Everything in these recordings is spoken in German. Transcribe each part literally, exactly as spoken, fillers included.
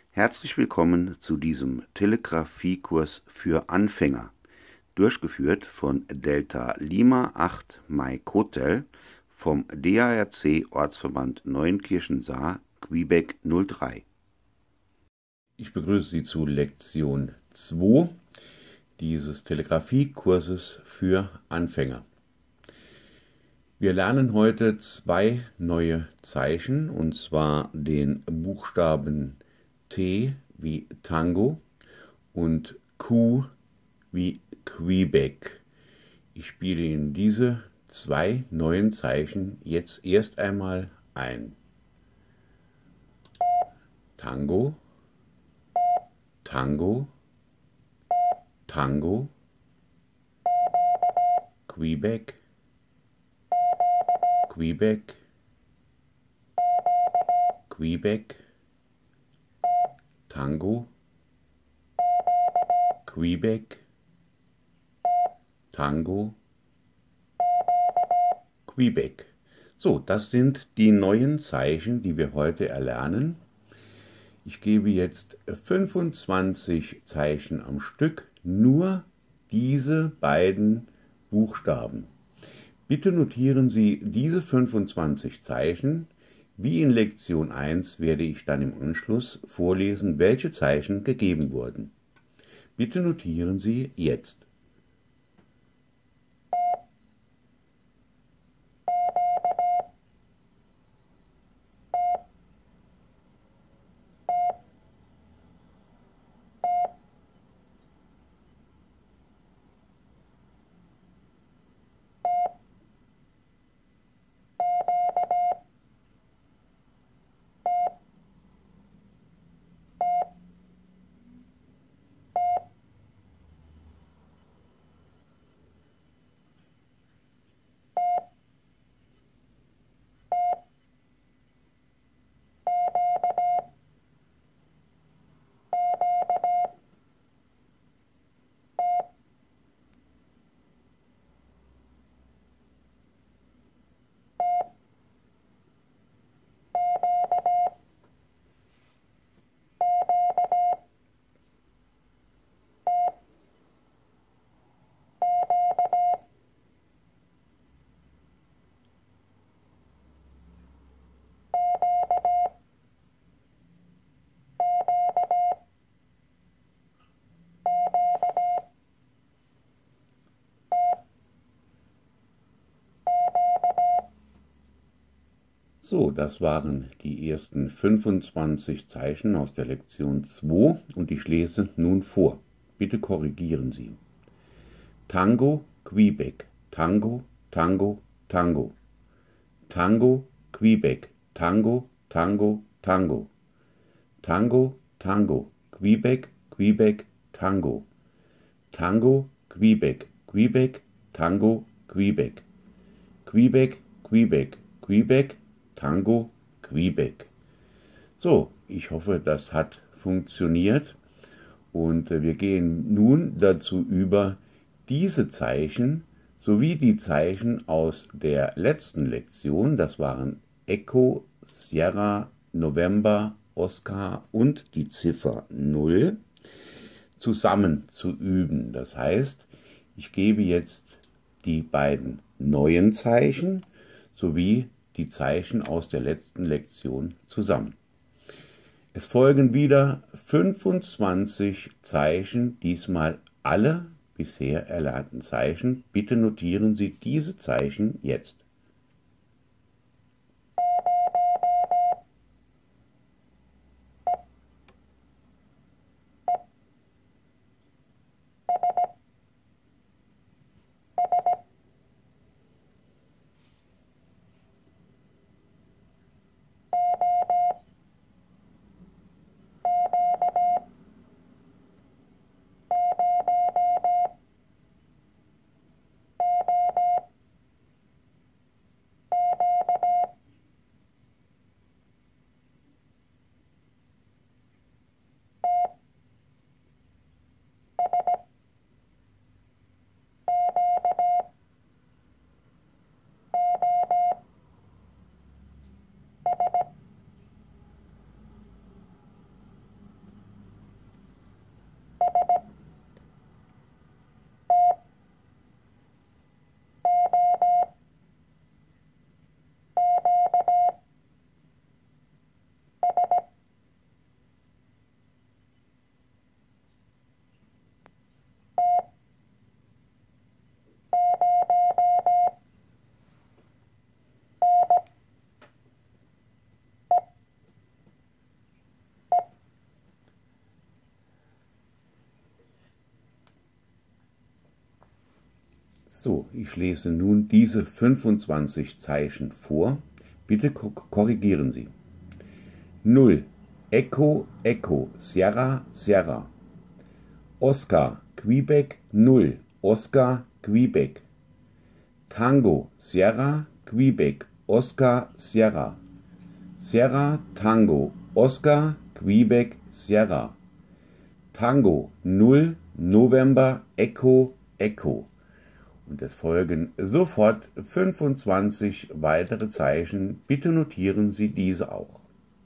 Herzlich willkommen zu diesem Telegrafiekurs für Anfänger, durchgeführt von Delta Lima acht Mike Hotel vom D A R C Ortsverband Neunkirchen-Saar, Quebec null drei. Ich begrüße Sie zu Lektion zwei dieses Telegrafiekurses für Anfänger. Wir lernen heute zwei neue Zeichen, und zwar den Buchstaben T wie Tango und Q wie Quebec. Ich spiele Ihnen diese zwei neuen Zeichen jetzt erst einmal ein. Tango, Tango, Tango, Quebec, Quebec, Quebec, Tango, Quebec, Tango, Quebec. So, das sind die neuen Zeichen, die wir heute erlernen. Ich gebe jetzt fünfundzwanzig Zeichen am Stück, nur diese beiden Buchstaben. Bitte notieren Sie diese fünfundzwanzig Zeichen. Wie in Lektion eins werde ich dann im Anschluss vorlesen, welche Zeichen gegeben wurden. Bitte notieren Sie jetzt. So, das waren die ersten fünfundzwanzig Zeichen aus der Lektion zwei und ich lese nun vor. Bitte korrigieren Sie. Tango, Quebec, Tango, Tango, Tango. Tango, Quebec, Tango, Tango, Tango. Tango, Tango, Quebec, Quebec, Tango. Tango, Quebec, Quebec, Tango, Quebec. Quebec, Quebec, Quebec, Tango, Quebec. So, ich hoffe, das hat funktioniert und wir gehen nun dazu über, diese Zeichen sowie die Zeichen aus der letzten Lektion, das waren Echo, Sierra, November, Oscar und die Ziffer null, zusammen zu üben. Das heißt, ich gebe jetzt die beiden neuen Zeichen sowie die Zeichen aus der letzten Lektion zusammen. Es folgen wieder fünfundzwanzig Zeichen, diesmal alle bisher erlernten Zeichen. Bitte notieren Sie diese Zeichen jetzt. So, ich lese nun diese fünfundzwanzig Zeichen vor. Bitte korrigieren Sie. null. Echo, Echo, Sierra, Sierra. Oscar, Quebec, null. Oscar, Quebec. Tango, Sierra, Quebec, Oscar, Sierra. Sierra, Tango, Oscar, Quebec, Sierra. Tango, null. November, Echo, Echo. Und es folgen sofort fünfundzwanzig weitere Zeichen. Bitte notieren Sie diese auch.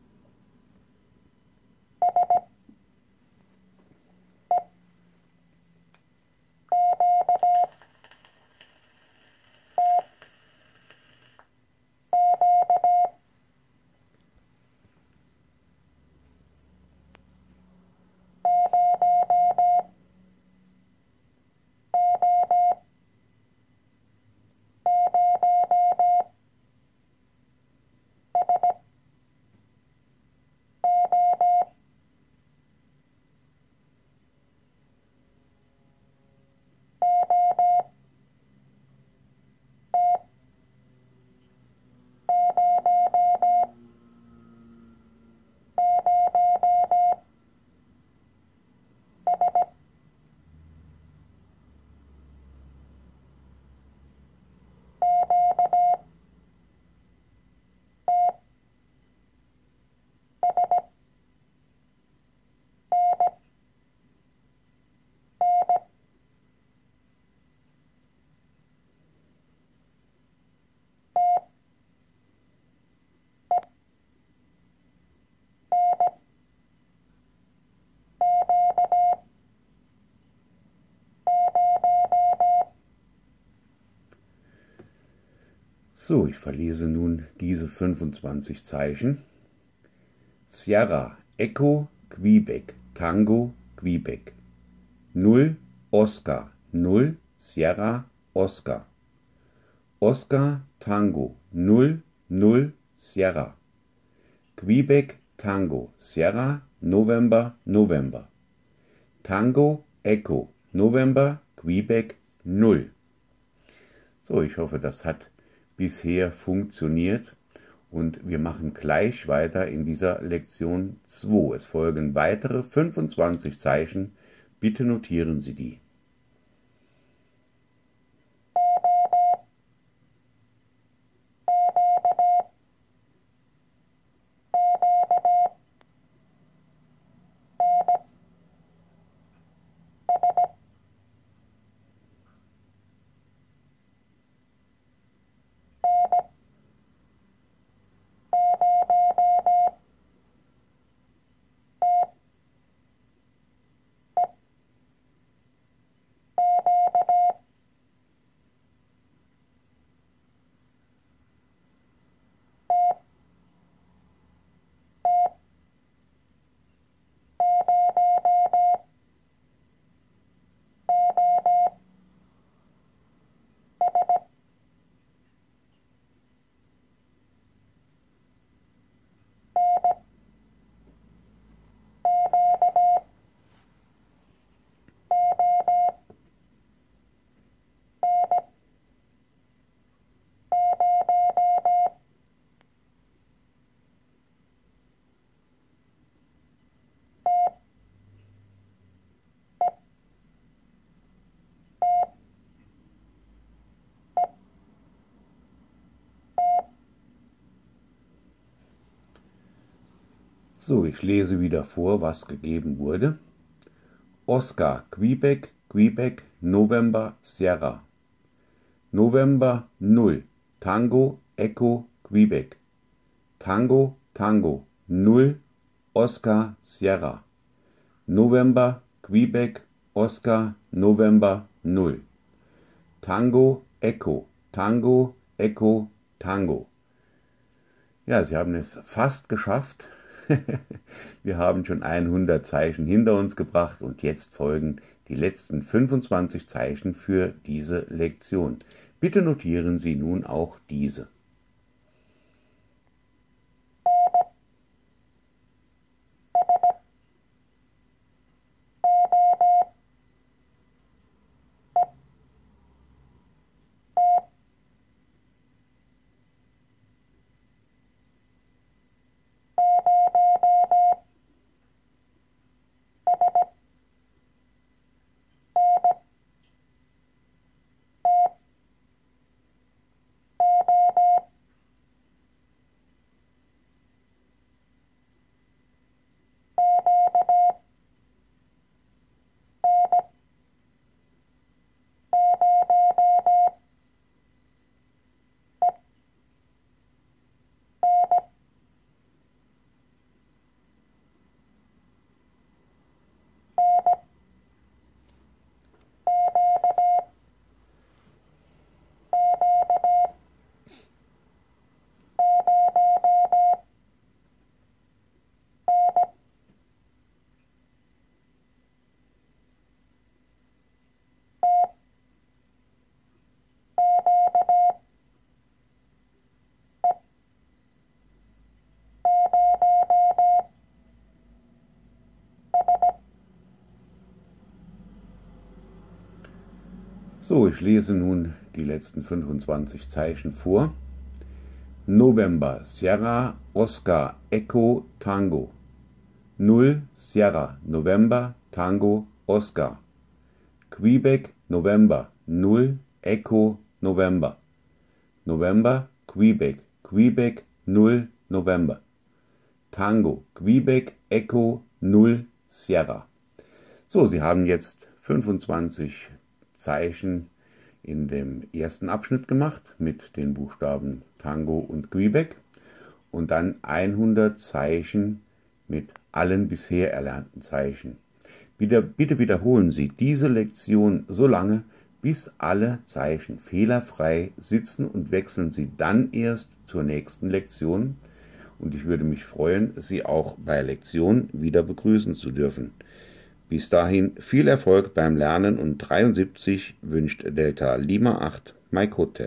So, ich verlese nun diese fünfundzwanzig Zeichen. Sierra, Echo, Quebec, Tango, Quebec. null. Oscar, null. Sierra, Oscar. Oscar, Tango, null. null. Sierra. Quebec, Tango, Sierra, November, November. Tango, Echo, November, Quebec, null. So, ich hoffe, das hat bisher funktioniert und wir machen gleich weiter in dieser Lektion zwei. Es folgen weitere fünfundzwanzig Zeichen. Bitte notieren Sie die. So, ich lese wieder vor, was gegeben wurde. Oscar, Quebec, Quebec, November, Sierra. November, null. Tango, Echo, Quebec. Tango, Tango, null. Oscar, Sierra. November, Quebec, Oscar, November, null. Tango, Echo, Tango, Echo, Tango. Ja, Sie haben es fast geschafft. Wir haben schon hundert Zeichen hinter uns gebracht und jetzt folgen die letzten fünfundzwanzig Zeichen für diese Lektion. Bitte notieren Sie nun auch diese. So, ich lese nun die letzten fünfundzwanzig Zeichen vor. November, Sierra, Oscar, Echo, Tango. null, Sierra, November, Tango, Oscar. Quebec, November, null, Echo, November. November, Quebec, Quebec, null, November. Tango, Quebec, Echo, null, Sierra. So, Sie haben jetzt fünfundzwanzig Zeichen in dem ersten Abschnitt gemacht mit den Buchstaben Tango und Quebec und dann hundert Zeichen mit allen bisher erlernten Zeichen. Wieder, bitte wiederholen Sie diese Lektion so lange, bis alle Zeichen fehlerfrei sitzen und wechseln Sie dann erst zur nächsten Lektion. Und ich würde mich freuen, Sie auch bei Lektion wieder begrüßen zu dürfen. Bis dahin viel Erfolg beim Lernen und dreiundsiebzig wünscht Delta Lima acht Mike Hotel.